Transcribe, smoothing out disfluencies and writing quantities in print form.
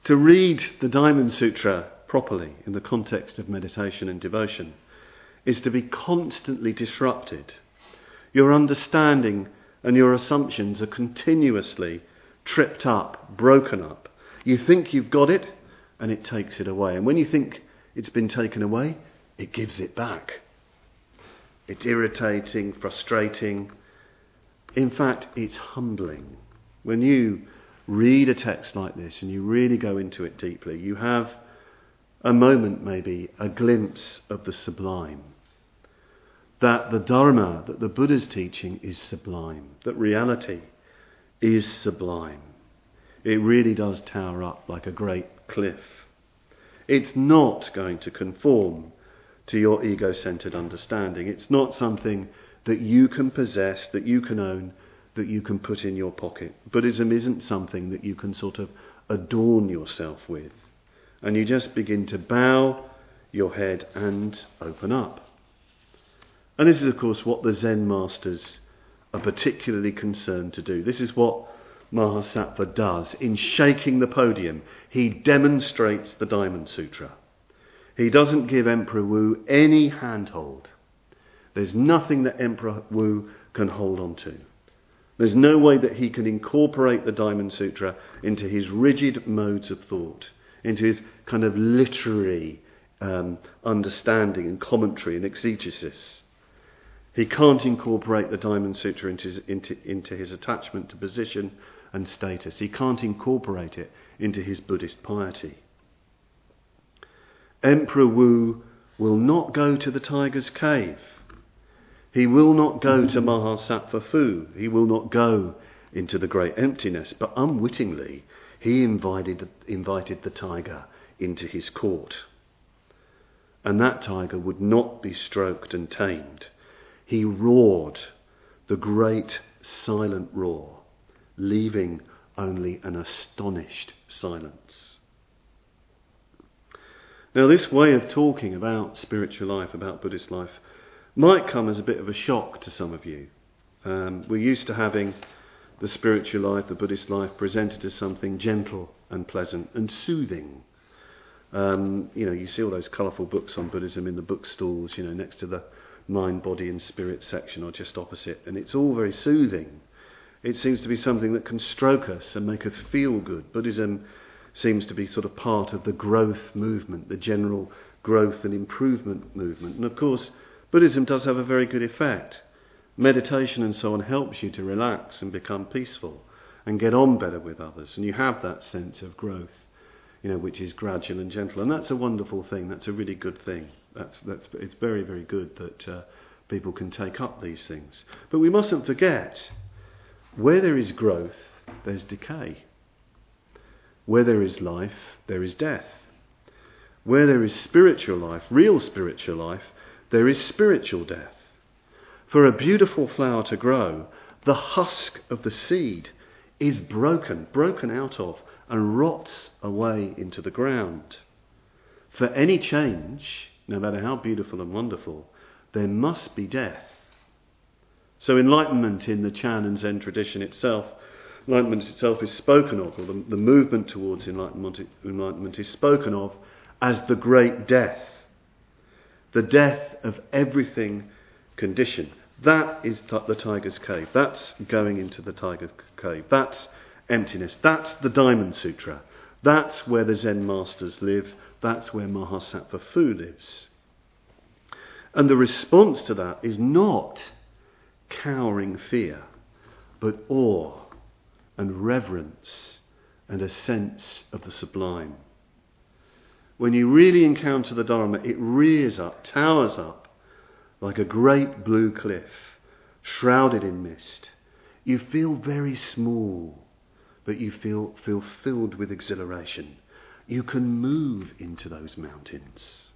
To read the Diamond Sutra properly in the context of meditation and devotion is to be constantly disrupted. Your understanding and your assumptions are continuously tripped up, broken up. You think you've got it, and it takes it away. And when you think it's been taken away, it gives it back. It's irritating, frustrating. In fact, it's humbling. When you read a text like this and you really go into it deeply, you have a moment, maybe, a glimpse of the sublime. That the Dharma, that the Buddha's teaching is sublime. That reality is sublime. It really does tower up like a great cliff. It's not going to conform to your ego-centered understanding. It's not something that you can possess, that you can own, that you can put in your pocket. Buddhism isn't something that you can sort of adorn yourself with. And you just begin to bow your head and open up. And this is, of course, what the Zen masters are particularly concerned to do. This is what Mahasattva does. In shaking the podium, he demonstrates the Diamond Sutra. He doesn't give Emperor Wu any handhold. There's nothing that Emperor Wu can hold on to. There's no way that he can incorporate the Diamond Sutra into his rigid modes of thought, into his kind of literary understanding and commentary and exegesis. He can't incorporate the Diamond Sutra into his attachment to position and status. He can't incorporate it into his Buddhist piety. Emperor Wu will not go to the tiger's cave. He will not go to Mahasattva Fu. He will not go into the great emptiness. But unwittingly, he invited the tiger into his court. And that tiger would not be stroked and tamed. He roared the great silent roar, leaving only an astonished silence. Now, this way of talking about spiritual life, about Buddhist life, might come as a bit of a shock to some of you. We're used to having the spiritual life, the Buddhist life, presented as something gentle and pleasant and soothing. You see all those colourful books on Buddhism in the bookstalls, next to the mind, body and spirit section or just opposite. And it's all very soothing. It seems to be something that can stroke us and make us feel good. Buddhism seems to be sort of part of the growth movement, the general growth and improvement movement. And of course, Buddhism does have a very good effect. Meditation and so on helps you to relax and become peaceful and get on better with others. And you have that sense of growth, which is gradual and gentle. And that's a wonderful thing. That's a really good thing. It's very, very good that people can take up these things. But we mustn't forget, where there is growth, there's decay. Where there is life, there is death. Where there is spiritual life, real spiritual life, there is spiritual death. For a beautiful flower to grow, the husk of the seed is broken out of, and rots away into the ground. For any change, no matter how beautiful and wonderful, there must be death. So enlightenment in the Chan and Zen tradition itself, enlightenment itself is spoken of, or the movement towards enlightenment is spoken of as the great death. The death of everything conditioned. That is the tiger's cave. That's going into the tiger's cave. That's emptiness. That's the Diamond Sutra. That's where the Zen masters live. That's where Mahasattva Fu lives. And the response to that is not cowering fear, but awe and reverence and a sense of the sublime. When you really encounter the Dharma, it rears up, towers up, like a great blue cliff, shrouded in mist. You feel very small, but you feel filled with exhilaration. You can move into those mountains.